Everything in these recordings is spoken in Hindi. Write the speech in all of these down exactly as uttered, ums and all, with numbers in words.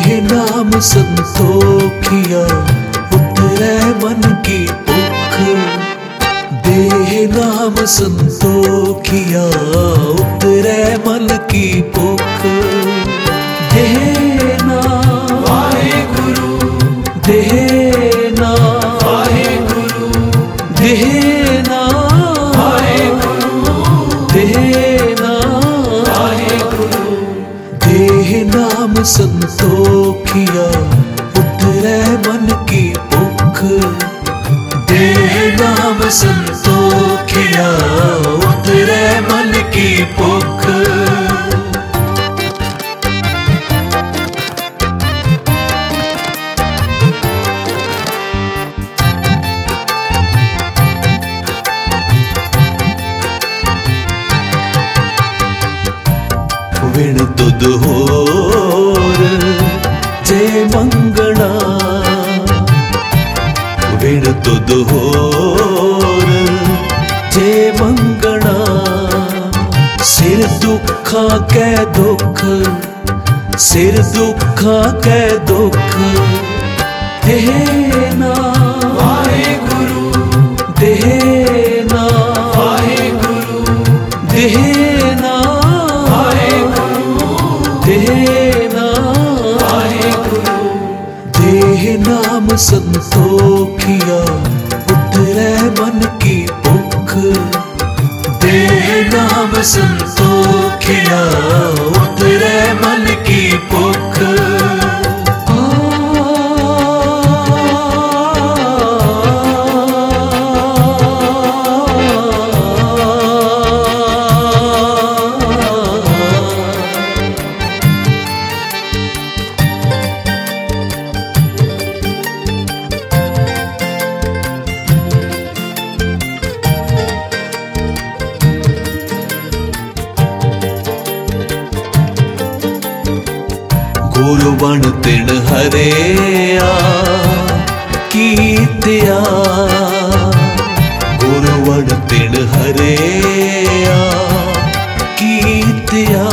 देह नाम संतोखिया उतरै मन की भुख। देह नाम संतोखिया उतरै मन की भुख। देह नाम वाहेगुरु, देह नाम वाहेगुरु, देह नाम वाहेगुरु, देह नाम वाहेगुरु। देह नाम संतोखिया उतरै मन की भुख। देह नाम संतोखिया उतरै मन की भुख। विण तुद होर जे मंगना, विण तुद होर जे मंगना। सिर दुखा कै दुख, सिर दुखा कै दुख। देह नाम वाहेगुरु, देह नाम वाहेगुरु, देह नाम वाहेगुरु, देह नाम वाहेगुरु। देह नाम संतोखिया उतरै मन की भुख। देह नाम संतोखिया उतरै मन की भुख। गुरुबन तिण हरेया कीतिया, गुरुबन तिण हरेया कीतिया।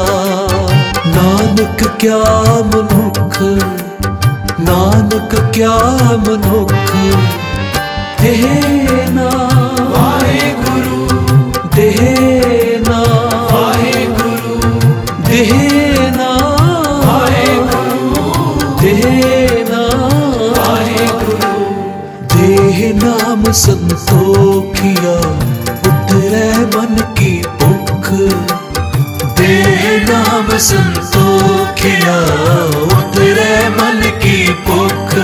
नानक क्या मनुख, नानक क्या मनुख। देह नाम वाहेगुरु, देह नाम वाहेगुरु, देह नाम वाहेगुरु, देह नाम वाहेगुरु। देह नाम संतोखिया उतरै मन की भुख। देह नाम संतोखिया उतरै मन की भुख।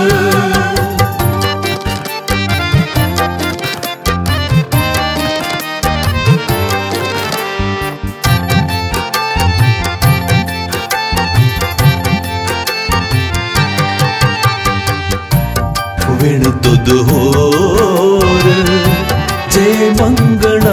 विण तुद होर जे मंगना,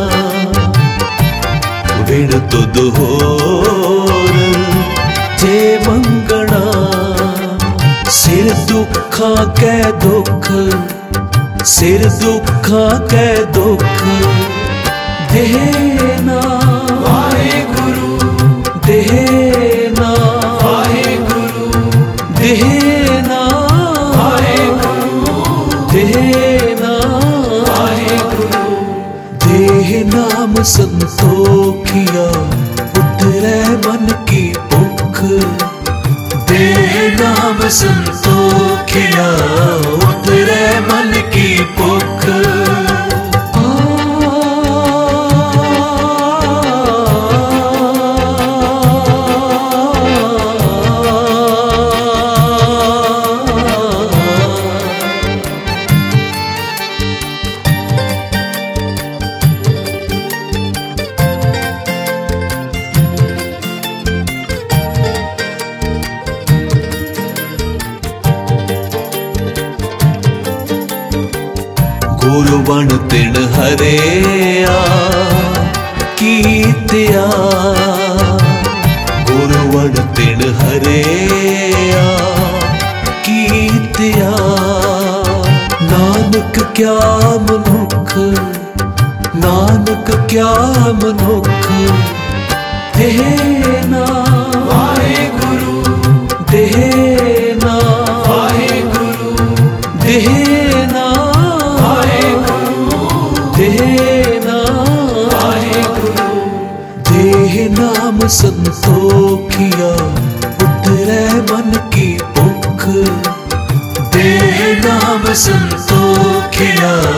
विण तुद होर जे मंगना। सिर दुखा कै दुख, सिर दुखा कै दुख। देह नाम वाहेगुरु, देह नाम वाहेगुरु, देह नाम वाहेगुरु, देह नाम वाहेगुरु। देह नाम संतोखिया उतरै मन की भुख। देह नाम संतोखिया उतरै मन की भुख। गुरुबन तिण हरेया कीतिया, गुरुबन तिण हरेया कीतिया। नानक क्या मनुख, नानक क्या मनुख। देह नाम वाहेगुरु, देना वाहेगुरु, देना वाहेगुरु, देना वाहेगुरु। देह नाम संतोखिया उतरै मन की भुख, देह नाम संतोखिया